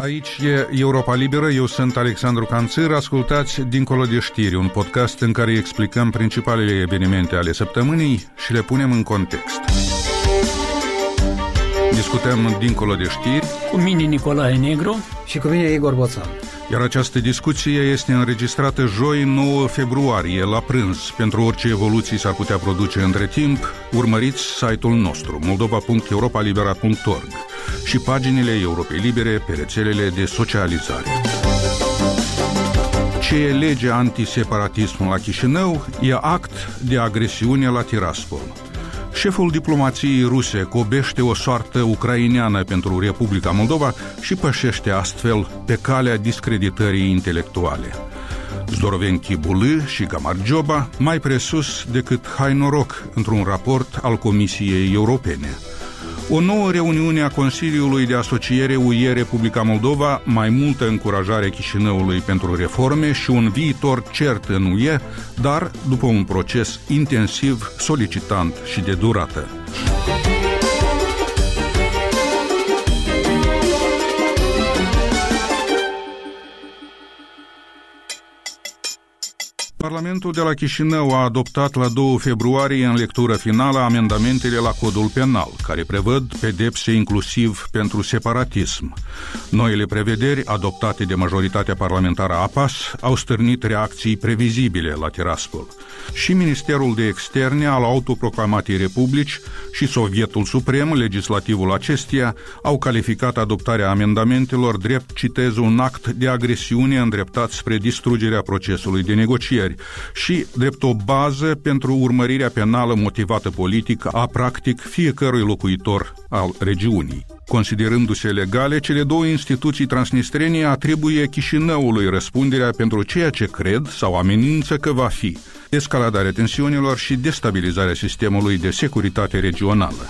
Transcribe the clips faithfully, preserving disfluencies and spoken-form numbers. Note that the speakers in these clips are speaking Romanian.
Aici e Europa Liberă, eu sunt Alexandru Canțir, ascultați Dincolo de știri, un podcast în care explicăm principalele evenimente ale săptămânii și le punem în context. Discutăm Dincolo de știri cu mine Nicolae Negru și cu mine Igor Boțan. Iar această discuție este înregistrată joi nouă februarie la prânz. Pentru orice evoluții s-ar putea produce între timp, urmăriți site-ul nostru moldova punct europa libera punct org și paginile Europei Libere pe rețelele de socializare. Ce e lege antiseparatism la Chișinău e act de agresiune la Tiraspol. Șeful diplomației ruse cobește o soartă ucraineană pentru Republica Moldova și pășește astfel pe calea discreditării intelectuale. Zdoroveni Chibulă și Gamarjoba mai presus decât hai noroc într-un raport al Comisiei Europene. O nouă reuniune a Consiliului de Asociere U E Republica Moldova, mai multă încurajare Chișinăului pentru reforme și un viitor cert în U E, dar după un proces intensiv, solicitant și de durată. Parlamentul de la Chișinău a adoptat la doi februarie în lectură finală amendamentele la codul penal, care prevăd pedepse inclusiv pentru separatism. Noile prevederi, adoptate de majoritatea parlamentară A P A S, au stârnit reacții previzibile la Tiraspol. Și Ministerul de Externe al autoproclamatei Republici și Sovietul Suprem, legislativul acesteia, au calificat adoptarea amendamentelor drept, citez, un act de agresiune îndreptat spre distrugerea procesului de negocieri și drept o bază pentru urmărirea penală motivată politic a practic fiecărui locuitor al regiunii. Considerându-se legale, cele două instituții transnistrene atribuie Chișinăului răspunderea pentru ceea ce cred sau amenință că va fi escaladarea tensiunilor și destabilizarea sistemului de securitate regională.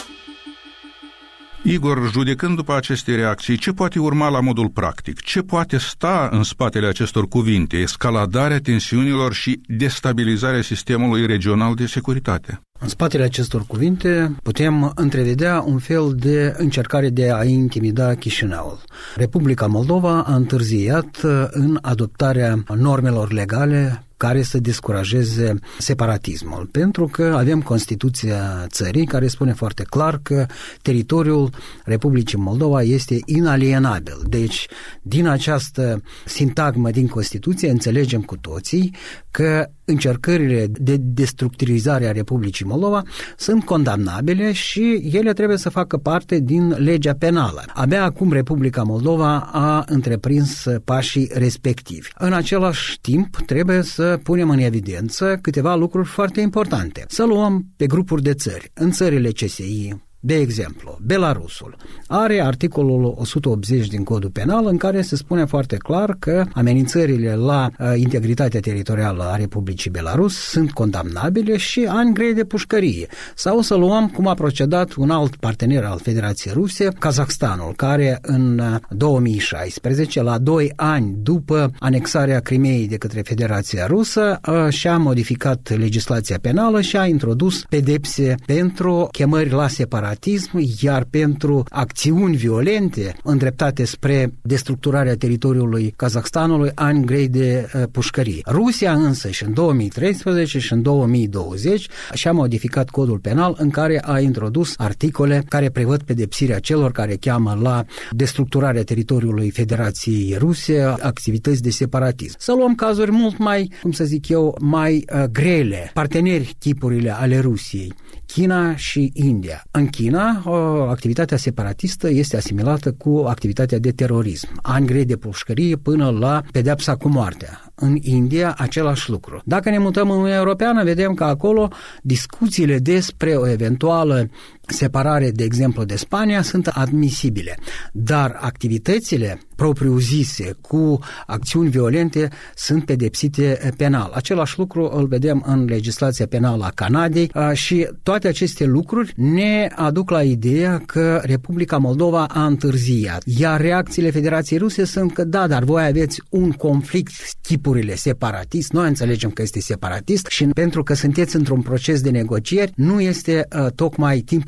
Igor, judecând după aceste reacții, ce poate urma la modul practic? Ce poate sta în spatele acestor cuvinte? Escaladarea tensiunilor și destabilizarea sistemului regional de securitate. În spatele acestor cuvinte putem întrevedea un fel de încercare de a intimida Chișinăul. Republica Moldova a întârziat în adoptarea normelor legale care să descurajeze separatismul, pentru că avem Constituția țării care spune foarte clar că teritoriul Republicii Moldova este inalienabil. Deci, din această sintagmă din Constituție înțelegem cu toții că încercările de destructurizare a Republicii Moldova sunt condamnabile și ele trebuie să facă parte din legea penală. Abia acum Republica Moldova a întreprins pașii respectivi. În același timp trebuie să punem în evidență câteva lucruri foarte importante. Să luăm pe grupuri de țări. În țările C S I, de exemplu, Belarusul are articolul o sută optzeci din Codul Penal în care se spune foarte clar că amenințările la uh, integritatea teritorială a Republicii Belarus sunt condamnabile și ani grei de pușcărie. Sau să luăm cum a procedat un alt partener al Federației Ruse, Kazakhstanul, care în două mii șaisprezece, la doi ani după anexarea Crimeei de către Federația Rusă, uh, și-a modificat legislația penală și a introdus pedepse pentru chemări la separatism, iar pentru acțiuni violente îndreptate spre destructurarea teritoriului Kazakhstanului ani grei de uh, pușcărie. Rusia însă și în două mii treisprezece și în două mii douăzeci și-a modificat codul penal în care a introdus articole care prevăd pedepsirea celor care cheamă la destructurarea teritoriului Federației Ruse activități de separatism. Să luăm cazuri mult mai, cum să zic eu, mai uh, grele. Parteneri tipurile ale Rusiei, China și India. În China, o, activitatea separatistă este asimilată cu activitatea de terorism. Ani grei de pușcărie până la pedeapsa cu moartea. În India, același lucru. Dacă ne mutăm în Uniunea Europeană, vedem că acolo discuțiile despre o eventuală separare, de exemplu, de Spania sunt admisibile. Dar activitățile propriu-zise cu acțiuni violente sunt pedepsite penal. Același lucru îl vedem în legislația penală a Canadei și toate aceste lucruri ne aduc la ideea că Republica Moldova a întârziat. Iar reacțiile Federației Ruse sunt că da, dar voi aveți un conflict tipurile separatist, noi înțelegem că este separatist și pentru că sunteți într-un proces de negocieri, nu este uh, tocmai timpul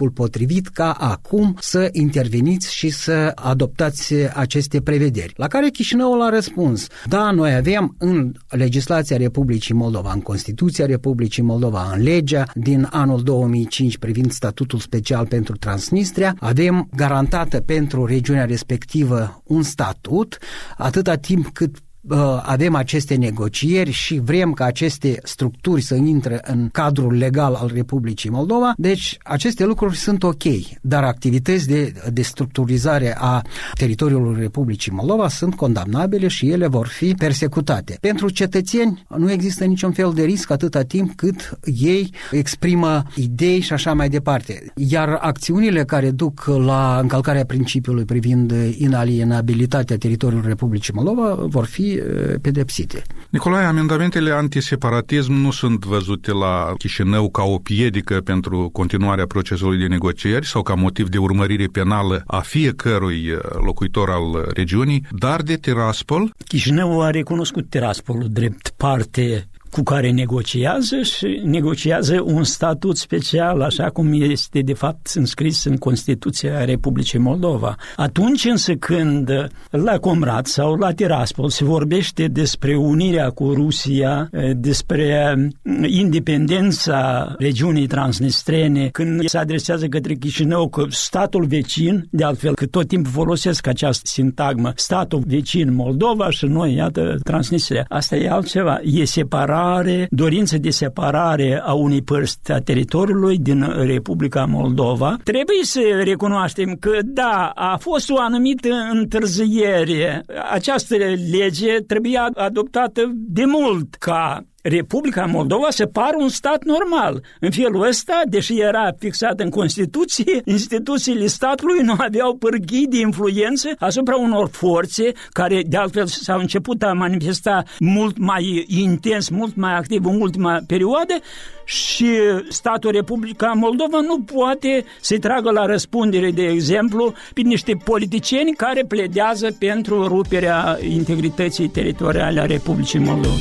momentul potrivit ca acum să interveniți și să adoptați aceste prevederi. La care Chișinăul a răspuns: da, noi avem în legislația Republicii Moldova, în Constituția Republicii Moldova, în legea din anul două mii cinci privind statutul special pentru Transnistria, avem garantată pentru regiunea respectivă un statut, atâta timp cât avem aceste negocieri și vrem ca aceste structuri să intre în cadrul legal al Republicii Moldova, deci aceste lucruri sunt ok, dar activități de destructurizare a teritoriului Republicii Moldova sunt condamnabile și ele vor fi persecutate. Pentru cetățeni nu există niciun fel de risc atâta timp cât ei exprimă idei și așa mai departe. Iar acțiunile care duc la încălcarea principiului privind inalienabilitatea teritoriului Republicii Moldova vor fi pedepsite. Nicolae, amendamentele antiseparatism nu sunt văzute la Chișinău ca o piedică pentru continuarea procesului de negocieri sau ca motiv de urmărire penală a fiecărui locuitor al regiunii, dar de Tiraspol. Chișinăul a recunoscut Tiraspolul drept parte cu care negociază și negociază un statut special, așa cum este de fapt înscris în Constituția Republicii Moldova. Atunci însă când la Comrat sau la Tiraspol se vorbește despre unirea cu Rusia, despre independența regiunii transnistrene, când se adresează către Chișinău că statul vecin, de altfel că tot timpul folosesc această sintagmă, statul vecin Moldova și noi, iată, Transnistria. Asta e altceva, e separat, dorință de separare a unei părți a teritoriului din Republica Moldova. Trebuie să recunoaștem că, da, a fost o anumită întârziere. Această lege trebuia adoptată de mult ca Republica Moldova să pară un stat normal. În felul ăsta, deși era fixat în Constituție, instituțiile statului nu aveau pârghii de influență asupra unor forțe care, de altfel, s-au început a manifesta mult mai intens, mult mai activ în ultima perioadă și statul Republica Moldova nu poate să-i tragă la răspundere, de exemplu, pe niște politicieni care pledează pentru ruperea integrității teritoriale a Republicii Moldova.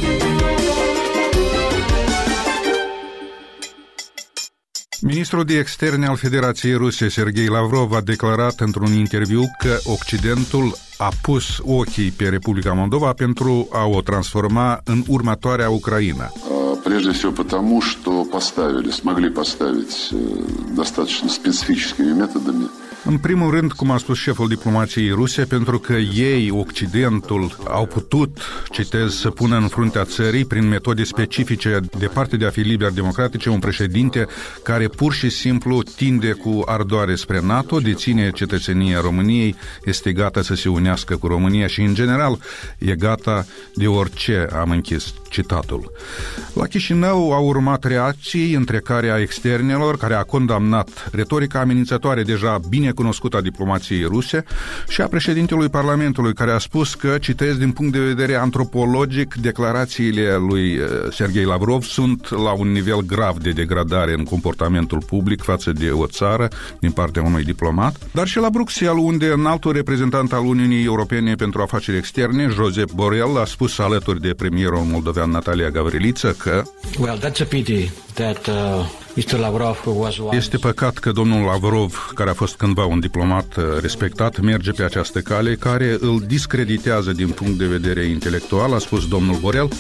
Ministrul de Externe al Federației Ruse, Sergei Lavrov, a declarat într-un interviu că Occidentul a pus ochii pe Republica Moldova pentru a o transforma în următoarea Ucraina. Прежде всего потому, что поставили, смогли поставить достаточно специфическими методами. În primul rând, cum a spus șeful diplomației ruse, pentru că ei, Occidentul, au putut, citez, să pună în fruntea țării, prin metode specifice, departe de a fi liber democratice, un președinte care pur și simplu tinde cu ardoare spre NATO, deține cetățenia României, este gata să se unească cu România și, în general, e gata de orice, am închis citatul. La Chișinău au urmat reacții, între care a externelor, care a condamnat retorica amenințătoare deja bine cunoscută a diplomației ruse, și a președintelui Parlamentului, care a spus că, citez, din punct de vedere antropologic, declarațiile lui Sergei Lavrov sunt la un nivel grav de degradare în comportamentul public față de o țară din partea unui diplomat, dar și la Bruxelles, unde înaltul reprezentant al Uniunii Europene pentru Afaceri Externe, Josep Borrell, a spus alături de premierul moldovean Natalia Gavriliță că well, that's a pity that, uh... este păcat că domnul Lavrov, care a fost cândva un diplomat respectat, merge pe această cale care îl discreditează din punct de vedere intelectual, a spus domnul Borrell.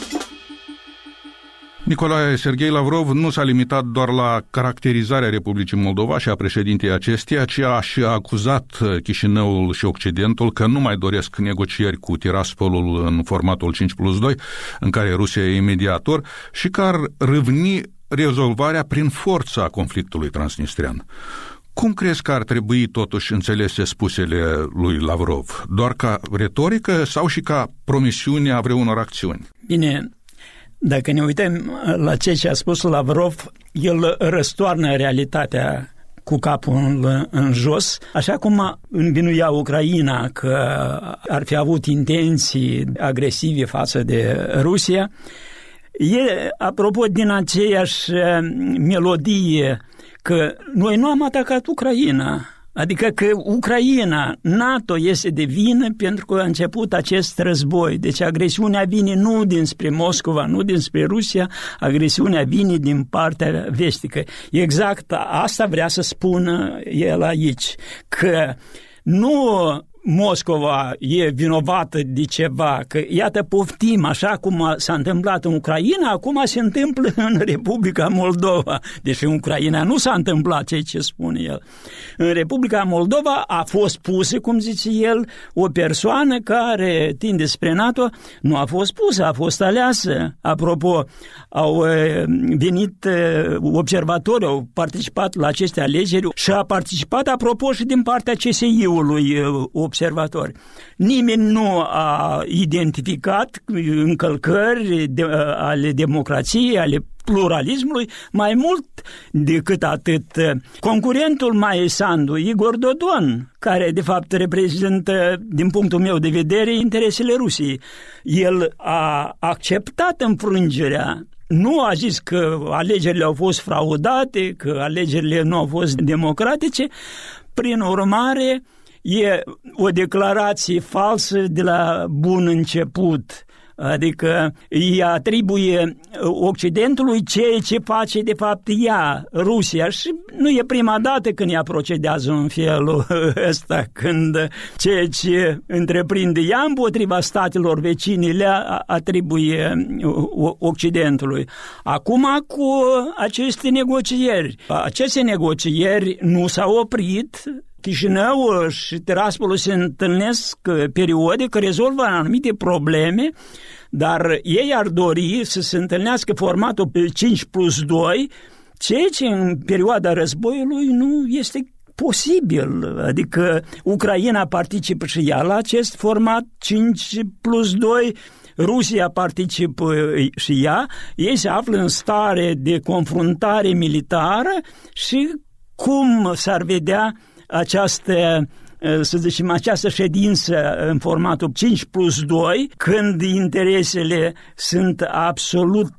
Nicolae, Sergei Lavrov nu s-a limitat doar la caracterizarea Republicii Moldova și a președintei acesteia, ci a și acuzat Chișinăul și Occidentul că nu mai doresc negocieri cu Tiraspolul în formatul cinci plus doi, în care Rusia e mediator, și că ar râvni rezolvarea prin forța conflictului transnistrian. Cum crezi că ar trebui totuși înțelese spusele lui Lavrov? Doar ca retorică sau și ca promisiune a vreunor acțiuni? Bine, dacă ne uităm la ceea ce a spus Lavrov, el răstoarnă realitatea cu capul în, în jos, așa cum învinuia Ucraina că ar fi avut intenții agresive față de Rusia. E, apropo, din aceeași melodie că noi nu am atacat Ucraina, Adică că Ucraina, NATO este de vină pentru că a început acest război. Deci agresiunea vine nu dinspre Moscova, nu dinspre Rusia, agresiunea vine din partea vestică. Exact asta vrea să spună el aici, că nu Moscova e vinovată de ceva, că iată poftim, așa cum s-a întâmplat în Ucraina, acum se întâmplă în Republica Moldova. Deși în Ucraina nu s-a întâmplat ceea ce spune el. În Republica Moldova a fost pusă, cum zice el, o persoană care tinde spre NATO, nu a fost pusă, a fost aleasă. Apropo, au venit observatori, au participat la aceste alegeri și a participat, apropo, și din partea C S I-ului observatori. Nimeni nu a identificat încălcări de, ale democrației, ale pluralismului, mai mult decât atât. Concurentul Maia Sandu, Igor Dodon, care de fapt reprezintă, din punctul meu de vedere, interesele Rusiei, el a acceptat înfrângerea. Nu a zis că alegerile au fost fraudate, că alegerile nu au fost democratice. Prin urmare, e o declarație falsă de la bun început, adică îi atribuie Occidentului ceea ce face de fapt ea, Rusia, și nu e prima dată când ea procedează în felul ăsta, când ceea ce întreprinde ea împotriva statelor vecine le atribuie Occidentului. Acum cu aceste negocieri, aceste negocieri nu s-au oprit. Chișinău și Tiraspolul se întâlnesc periodic, rezolvă anumite probleme, dar ei ar dori să se întâlnească formatul cinci plus doi, ceea ce în perioada războiului nu este posibil. Adică Ucraina participă și ea la acest format cinci plus doi, Rusia participă și ea, ei se află în stare de confruntare militară și cum s-ar vedea această, să zicem, această ședință în formatul cinci plus doi, când interesele sunt absolut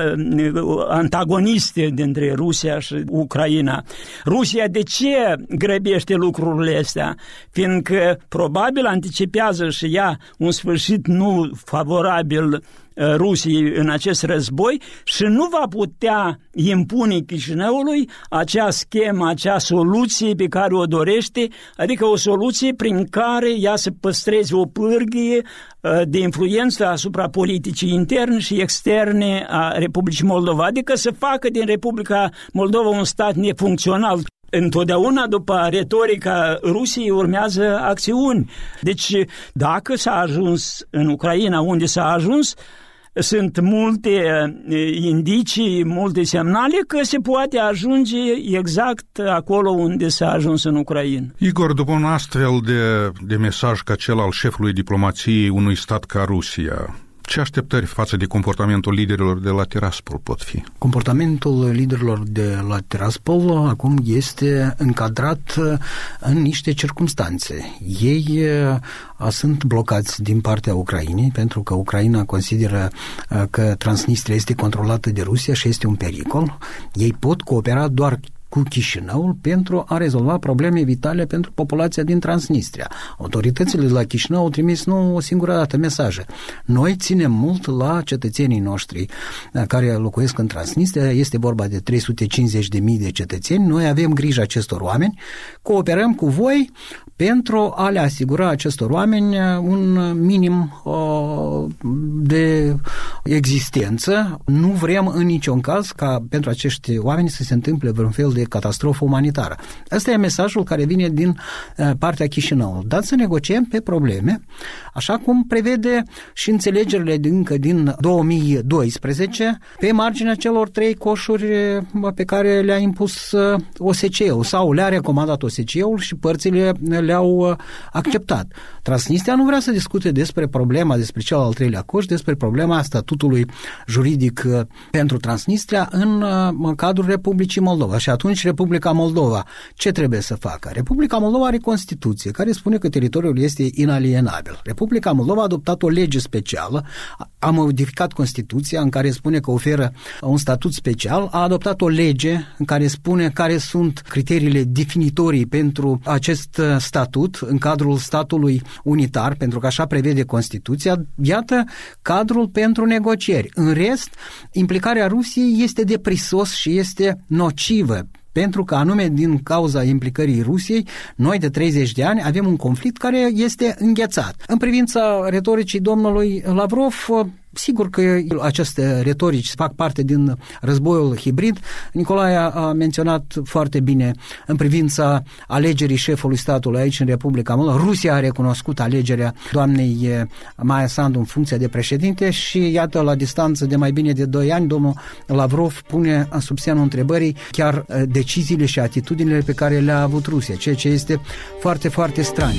antagoniste dintre Rusia și Ucraina. Rusia de ce grăbește lucrurile astea? Fiindcă probabil anticipează și ea un sfârșit nu favorabil Rusiei în acest război și nu va putea impune Chișinăului acea schemă, acea soluție pe care o dorește, adică o soluție prin care ea să păstreze o pârghie de influență asupra politicii interne și externe a Republicii Moldova, adică să facă din Republica Moldova un stat nefuncțional. Întotdeauna după retorica Rusiei urmează acțiuni. Deci dacă s-a ajuns în Ucraina unde s-a ajuns, sunt multe indicii, multe semnale că se poate ajunge exact acolo unde s-a ajuns în Ucraina. Igor, după un astfel de, de mesaj ca cel al șefului diplomației unui stat ca Rusia, ce așteptări față de comportamentul liderilor de la Tiraspol pot fi? Comportamentul liderilor de la Tiraspol acum este încadrat în niște circumstanțe. Ei sunt blocați din partea Ucrainei, pentru că Ucraina consideră că Transnistria este controlată de Rusia și este un pericol. Ei pot coopera doar cu Chișinăul pentru a rezolva probleme vitale pentru populația din Transnistria. Autoritățile de la Chișinău au trimis nu o singură dată mesaje. Noi ținem mult la cetățenii noștri care locuiesc în Transnistria, este vorba de trei sute cincizeci de mii de cetățeni, noi avem grijă acestor oameni, cooperăm cu voi pentru a le asigura acestor oameni un minim uh, de existență. Nu vrem în niciun caz ca pentru acești oameni să se întâmple vreun fel de catastrofă umanitară. Asta e mesajul care vine din uh, partea Chișinăului. Dar să negociem pe probleme, așa cum prevede și înțelegerile din, încă din două mii doisprezece, pe marginea celor trei coșuri pe care le-a impus uh, O S C E-ul sau le-a recomandat O S C E-ul și părțile le-au acceptat. Transnistria nu vrea să discute despre problema, despre cel al treilea coș, despre problema statutului statutului juridic pentru Transnistria în cadrul Republicii Moldova. Și atunci Republica Moldova ce trebuie să facă? Republica Moldova are Constituție care spune că teritoriul este inalienabil. Republica Moldova a adoptat o lege specială, a modificat Constituția în care spune că oferă un statut special, a adoptat o lege în care spune care sunt criteriile definitorii pentru acest statut în cadrul statului unitar, pentru că așa prevede Constituția. Iată cadrul pentru negocieri. În rest, implicarea Rusiei este de prisos și este nocivă, pentru că anume din cauza implicării Rusiei, noi de treizeci de ani avem un conflict care este înghețat. În privința retoricii domnului Lavrov, sigur că aceste retorici fac parte din războiul hibrid. Nicolae a menționat foarte bine în privința alegerii șefului statului aici în Republica Moldova. Rusia a recunoscut alegerea doamnei Maia Sandu în funcție de președinte și iată, la distanță de mai bine de doi ani, domnul Lavrov pune sub semnul întrebării chiar deciziile și atitudinile pe care le-a avut Rusia, ceea ce este foarte, foarte straniu.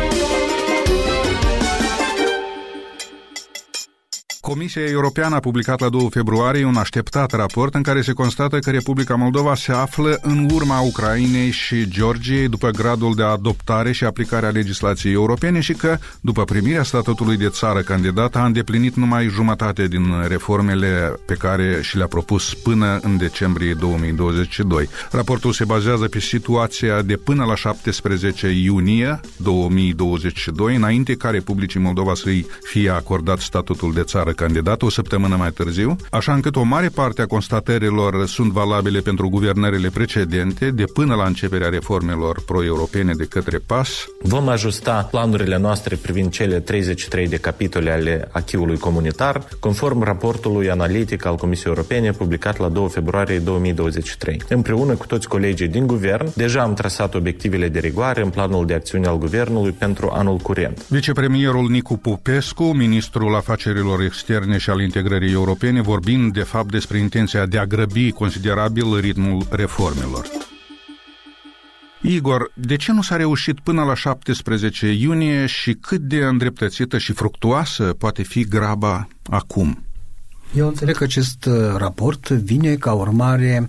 Comisia Europeană a publicat la doi februarie un așteptat raport în care se constată că Republica Moldova se află în urma Ucrainei și Georgiei după gradul de adoptare și aplicare a legislației europene și că, după primirea statutului de țară candidată, a îndeplinit numai jumătate din reformele pe care și le-a propus până în decembrie două mii douăzeci și doi. Raportul se bazează pe situația de până la șaptesprezece iunie două mii douăzeci și doi, înainte ca Republicii Moldova să-i fie acordat statutul de țară candidat o săptămână mai târziu, așa încât o mare parte a constatărilor sunt valabile pentru guvernările precedente, de până la începerea reformelor pro-europene de către P A S. Vom ajusta planurile noastre privind cele treizeci și trei de capitole ale acquis-ului comunitar, conform raportului analitic al Comisiei Europene publicat la doi februarie două mii douăzeci și trei. Împreună cu toți colegii din guvern, deja am trasat obiectivele de rigoare în planul de acțiune al guvernului pentru anul curent. Vicepremierul Nicu Popescu, ministrul afacerilor externe și al integrării europene, vorbind de fapt despre intenția de a grăbi considerabil ritmul reformelor. Igor, de ce nu s-a reușit până la șaptesprezece iunie și cât de îndreptățită și fructuoasă poate fi graba acum? Eu înțeleg că acest raport vine ca urmare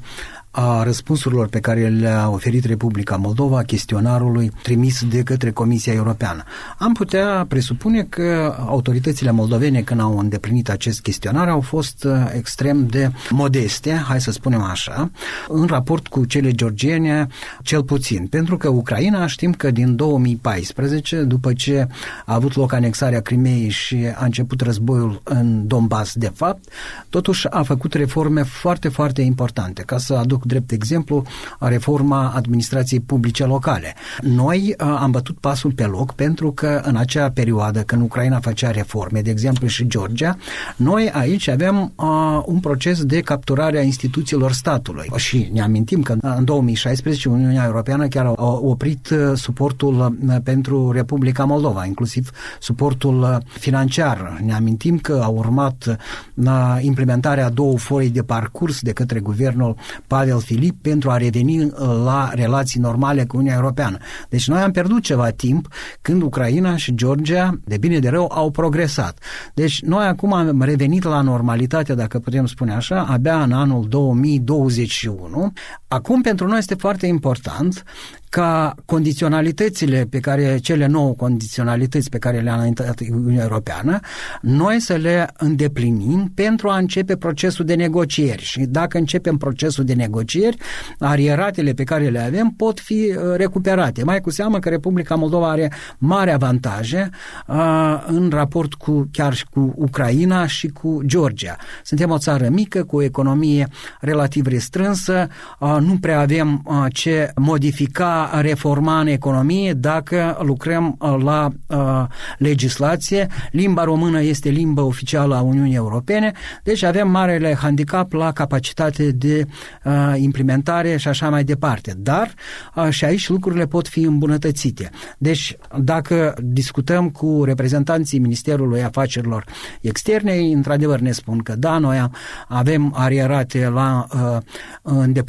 a răspunsurilor pe care le-a oferit Republica Moldova chestionarului trimis de către Comisia Europeană. Am putea presupune că autoritățile moldovene, când au îndeplinit acest chestionar, au fost extrem de modeste, hai să spunem așa, în raport cu cele georgiene, cel puțin. Pentru că Ucraina, știm că din două mii paisprezece, după ce a avut loc anexarea Crimeei și a început războiul în Donbass, de fapt, totuși a făcut reforme foarte, foarte importante. Ca să aduc drept exemplu reforma administrației publice locale. Noi uh, am bătut pasul pe loc pentru că în acea perioadă când Ucraina făcea reforme, de exemplu și Georgia, noi aici avem uh, un proces de capturare a instituțiilor statului. Și ne amintim că în două mii șaisprezece Uniunea Europeană chiar a oprit suportul pentru Republica Moldova, inclusiv suportul financiar. Ne amintim că a urmat uh, implementarea două foi de parcurs de către guvernul Pavel Filip pentru a reveni la relații normale cu Uniunea Europeană. Deci noi am pierdut ceva timp când Ucraina și Georgia, de bine de rău, au progresat. Deci noi acum am revenit la normalitate, dacă putem spune așa, abia în anul două mii douăzeci și unu. Acum pentru noi este foarte important ca condiționalitățile pe care, cele nouă condiționalități pe care le-a înaintat Uniunea Europeană, noi să le îndeplinim pentru a începe procesul de negocieri. Și dacă începem procesul de negocieri, arieratele pe care le avem pot fi recuperate. Mai cu seamă că Republica Moldova are mari avantaje uh, în raport cu chiar și cu Ucraina și cu Georgia. Suntem o țară mică, cu o economie relativ restrânsă, uh, nu prea avem uh, ce modifica, reforma în economie dacă lucrăm la uh, legislație. Limba română este limba oficială a Uniunii Europene, deci avem marele handicap la capacitate de uh, implementare și așa mai departe. Dar uh, și aici lucrurile pot fi îmbunătățite. Deci dacă discutăm cu reprezentanții Ministerului Afacerilor Externe, într-adevăr ne spun că da, noi avem arierate la uh, îndeplinirea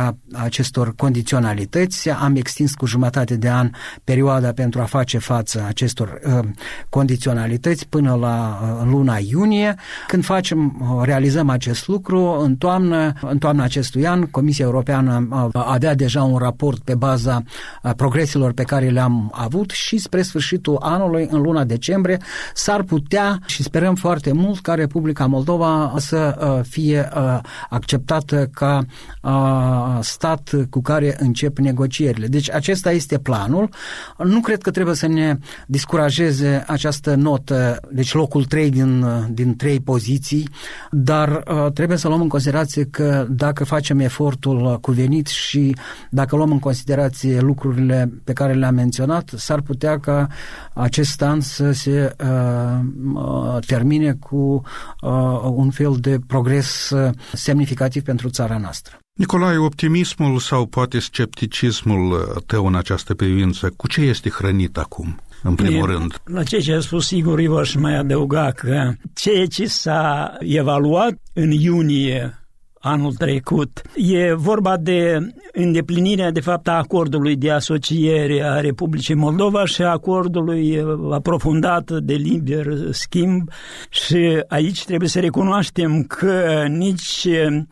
îndeplinirea acestor condiționalități. Am extins cu jumătate de an perioada pentru a face față acestor uh, condiționalități până la uh, luna iunie. Când facem, realizăm acest lucru, în toamnă, în toamna acestui an, Comisia Europeană uh, avea deja un raport pe baza uh, progreselor pe care le-am avut și spre sfârșitul anului, în luna decembrie, s-ar putea și sperăm foarte mult ca Republica Moldova să uh, fie uh, acceptată ca uh, stat cu care încep negocierile. Deci acesta este planul. Nu cred că trebuie să ne descurajeze această notă, deci locul trei din, din trei poziții, dar uh, trebuie să luăm în considerație că dacă facem efortul cuvenit și dacă luăm în considerație lucrurile pe care le-am menționat, s-ar putea ca acest an să se uh, uh, termine cu uh, un fel de progres uh, semnificativ pentru țara noastră. Nicolae, optimismul sau poate scepticismul tău în această privință, cu ce este hrănit acum, în primul Bine, rând? La ceea ce a spus Igor, eu aș mai adăuga că ceea ce s-a evaluat în iunie anul trecut, e vorba de îndeplinirea, de fapt, a acordului de asociere a Republicii Moldova și a acordului aprofundat de liber schimb și aici trebuie să recunoaștem că nici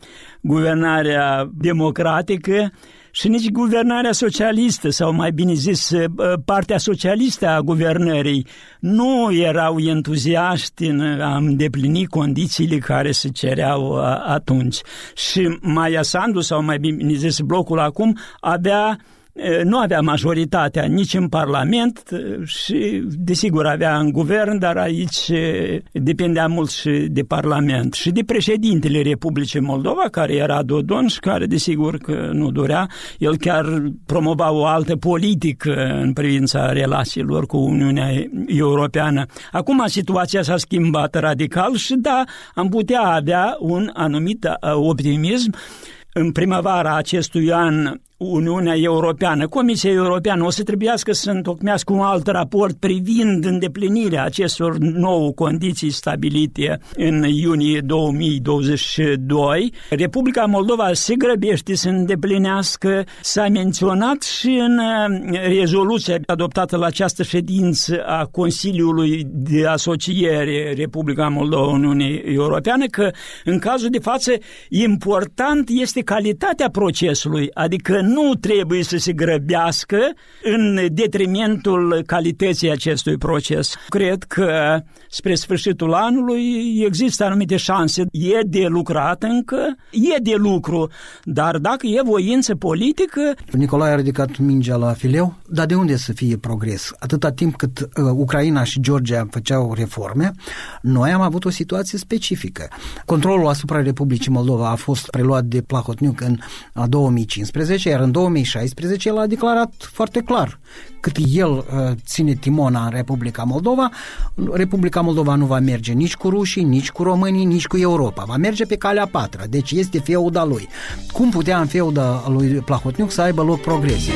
guvernarea democratică și nici guvernarea socialistă, sau mai bine zis, partea socialistă a guvernării, nu erau entuziaști în a îndeplini condițiile care se cereau atunci. Și Maia Sandu, sau mai bine zis, blocul acum, avea nu avea majoritatea nici în Parlament și, desigur, avea în guvern, dar aici depindea mult și de Parlament și de președintele Republicii Moldova, care era Dodon și care, desigur, că nu dorea. El chiar promova o altă politică în privința relațiilor cu Uniunea Europeană. Acum situația s-a schimbat radical și, da, am putea avea un anumit optimism. În primăvara acestui an, Uniunea Europeană, Comisia Europeană o să trebuiască să întocmească un alt raport privind îndeplinirea acestor nouă condiții stabilite în iunie două mii douăzeci și doi. Republica Moldova se grăbește să îndeplinească, s-a menționat și în rezoluția adoptată la această ședință a Consiliului de Asociere Republica Moldova Uniunii Europeană, că în cazul de față important este calitatea procesului, adică nu trebuie să se grăbească în detrimentul calității acestui proces. Cred că spre sfârșitul anului există anumite șanse. E de lucrat încă, e de lucru, dar dacă e voință politică... Nicolae a ridicat mingea la fileu, dar de unde să fie progres? Atâta timp cât uh, Ucraina și Georgia făceau reforme, noi am avut o situație specifică. Controlul asupra Republicii Moldova a fost preluat de Plahotniuc în două mii cincisprezece, iar în două mii șaisprezece el a declarat foarte clar cât el uh, ține timona în Republica Moldova, Republica Moldova nu va merge nici cu rușii, nici cu românii, nici cu Europa. Va merge pe calea patra, deci este feuda lui. Cum putea în feuda lui Plahotniuc să aibă loc progrese?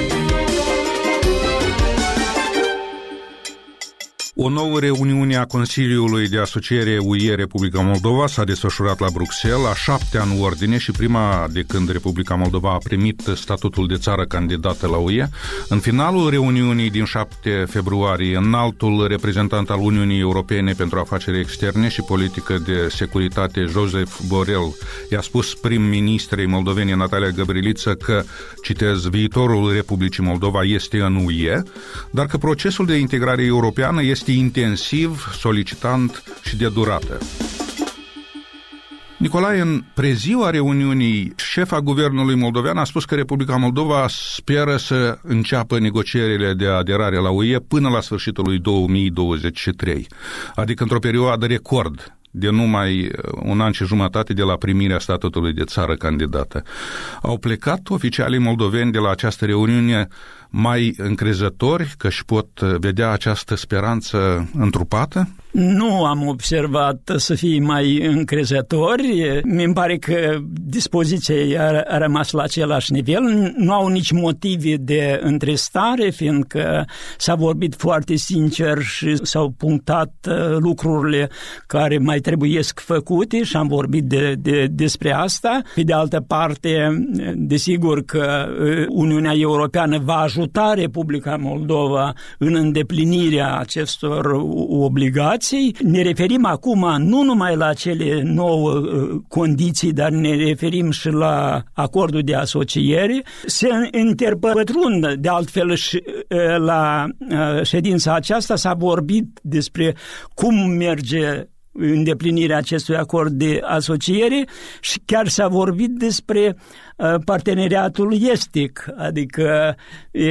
O nouă reuniune a Consiliului de Asociere U E Republica Moldova s-a desfășurat la Bruxelles, a șaptea în ordine și prima de când Republica Moldova a primit statutul de țară candidată la U E. În finalul reuniunii din șapte februarie, înaltul reprezentant al Uniunii Europene pentru afaceri externe și politică de securitate, Josep Borrell, i-a spus prim-ministrei moldovene Natalia Gabrieliță că, citez, viitorul Republicii Moldova este în U E, dar că procesul de integrare europeană este intensiv, solicitant și de durată. Nicolae, în preziua reuniunii, șefa guvernului moldovean a spus că Republica Moldova speră să înceapă negocierile de aderare la U E până la sfârșitul lui două mii douăzeci și trei, adică într-o perioadă record de numai un an și jumătate de la primirea statutului de țară candidată. Au plecat oficialii moldoveni de la această reuniune mai încrezători că își pot vedea această speranță întrupată? Nu am observat să fie mai încrezători. Mi-mi pare că dispoziția a rămas la același nivel. Nu au nici motive de întristare, fiindcă s-a vorbit foarte sincer și s-au punctat lucrurile care mai trebuiesc făcute și am vorbit de, de, despre asta. Pe de altă parte, desigur că Uniunea Europeană va ajuta Republica Moldova în îndeplinirea acestor obligații. Ne referim acum nu numai la cele nouă condiții, dar ne referim și la acordul de asociere. Se interpătrund, de altfel, și la ședința aceasta s-a vorbit despre cum merge îndeplinirea acestui acord de asociere și chiar s-a vorbit despre parteneriatul estic, adică e,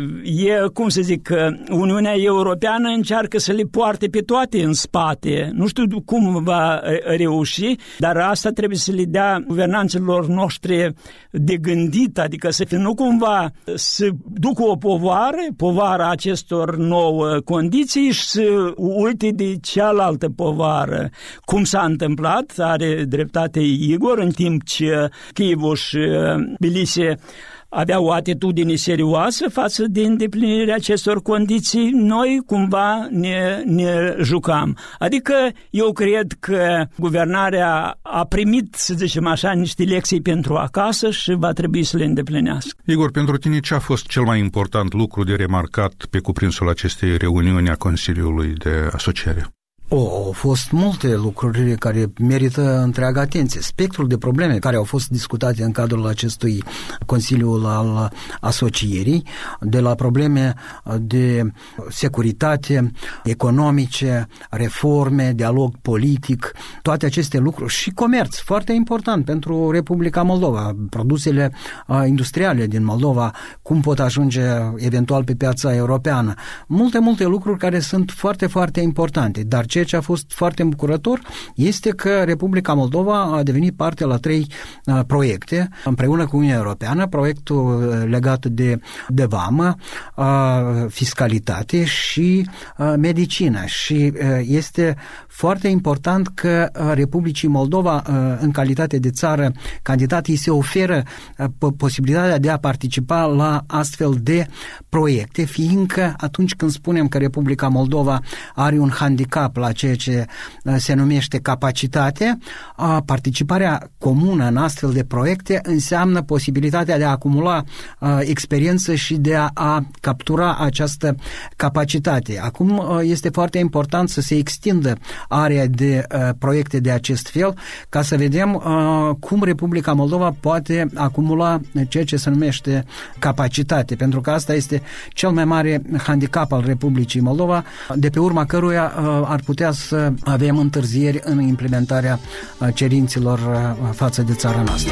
e, cum să zic, Uniunea Europeană încearcă să le poarte pe toate în spate. Nu știu cum va reuși, dar asta trebuie să le dea guvernanților noștri de gândit, adică să fie nu cumva să ducă o povară, povara acestor nouă condiții și să uite de cealaltă povară. Cum s-a întâmplat, are dreptate Igor, în timp ce Chievul și Tbilisi avea o atitudine serioasă față de îndeplinirea acestor condiții, noi cumva ne, ne jucam. Adică eu cred că guvernarea a primit, să zicem așa, niște lecții pentru acasă și va trebui să le îndeplinească. Igor, pentru tine ce a fost cel mai important lucru de remarcat pe cuprinsul acestei reuniuni a Consiliului de Asociere? O, au fost multe lucruri care merită întreaga atenție. Spectrul de probleme care au fost discutate în cadrul acestui Consiliu al Asocierii, de la probleme de securitate, economice, reforme, dialog politic, toate aceste lucruri și comerț, foarte important pentru Republica Moldova. Produsele industriale din Moldova, cum pot ajunge eventual pe piața europeană. Multe, multe lucruri care sunt foarte, foarte importante, dar ce Ceea ce a fost foarte îmbucurător este că Republica Moldova a devenit parte la trei uh, proiecte împreună cu Uniunea Europeană, proiectul legat de, de vamă, uh, fiscalitate și uh, medicină. Și uh, este foarte important că uh, Republicii Moldova, uh, în calitate de țară candidat, îi se oferă uh, posibilitatea de a participa la astfel de proiecte, fiindcă atunci când spunem că Republica Moldova are un handicap la ceea ce se numește capacitate, participarea comună în astfel de proiecte înseamnă posibilitatea de a acumula experiență și de a, a captura această capacitate. Acum este foarte important să se extindă area de proiecte de acest fel, ca să vedem cum Republica Moldova poate acumula ceea ce se numește capacitate, pentru că asta este cel mai mare handicap al Republicii Moldova, de pe urma căruia ar putea să avem întârzieri în implementarea cerințelor față de țara noastră.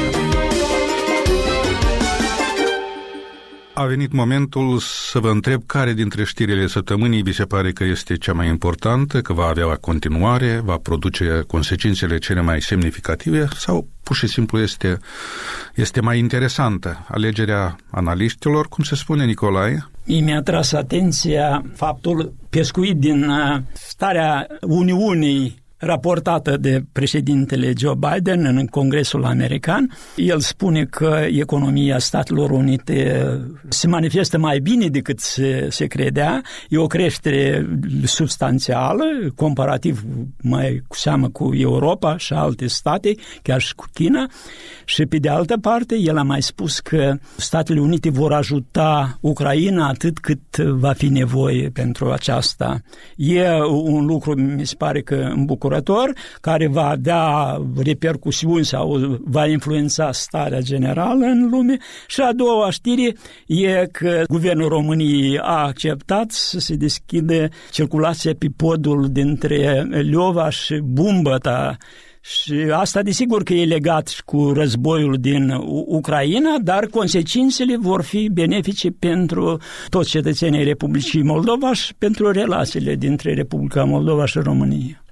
A venit momentul să vă întreb care dintre știrile săptămânii vi se pare că este cea mai importantă, că va avea continuare, va produce consecințele cele mai semnificative sau pur și simplu este, este mai interesantă. Alegerea analiștilor, cum se spune, Nicolae? Mi-a atras atenția faptul pescuit din starea Uniunii raportată de președintele Joe Biden în Congresul American. El spune că economia Statelor Unite se manifestă mai bine decât se, se credea. E o creștere substanțială, comparativ mai cu seamă cu Europa și alte state, chiar și cu China. Și pe de altă parte, el a mai spus că Statele Unite vor ajuta Ucraina atât cât va fi nevoie pentru aceasta. E un lucru, mi se pare că îmbucurător, care va avea repercusiuni sau va influența starea generală în lume. Și a doua știre e că Guvernul României a acceptat să se deschide circulația pe podul dintre Leova și Bumbăta. Și asta desigur că e legat și cu războiul din Ucraina, dar consecințele vor fi benefice pentru toți cetățenii Republicii Moldova și pentru relațiile dintre Republica Moldova și România.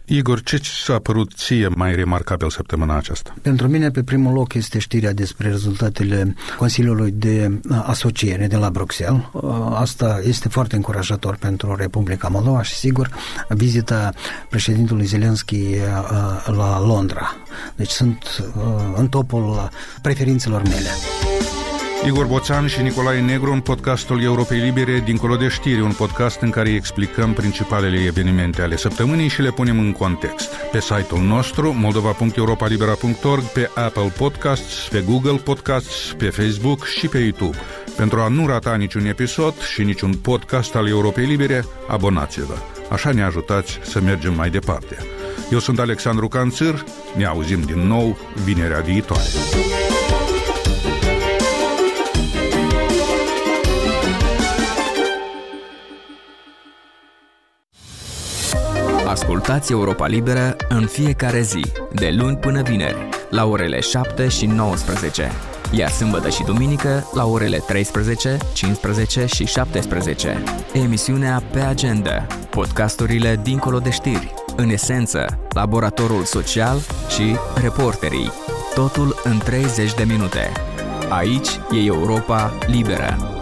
Igor, ce s-a părut ție mai remarcabil săptămâna aceasta? Pentru mine, pe primul loc, este știrea despre rezultatele Consiliului de Asociere de la Bruxelles. Asta este foarte încurajator pentru Republica Moldova și, sigur, vizita președintelui Zelenski la Londra. Deci sunt în topul preferințelor mele. Igor Boțan și Nicolae Negru în podcastul Europei Libere, Dincolo de știri, un podcast în care explicăm principalele evenimente ale săptămânii și le punem în context. Pe site-ul nostru, moldova punct europa libera punct org, pe Apple Podcasts, pe Google Podcasts, pe Facebook și pe YouTube. Pentru a nu rata niciun episod și niciun podcast al Europei Libere, abonați-vă. Așa ne ajutați să mergem mai departe. Eu sunt Alexandru Canțir, ne auzim din nou vinerea viitoare. Ascultați Europa Liberă în fiecare zi, de luni până vineri, la orele șapte și nouăsprezece, iar sâmbătă și duminică la orele treisprezece, cincisprezece și șaptesprezece. Emisiunea Pe Agenda, podcasturile Dincolo de știri, în esență, laboratorul social și reporterii. Totul în treizeci de minute. Aici e Europa Liberă.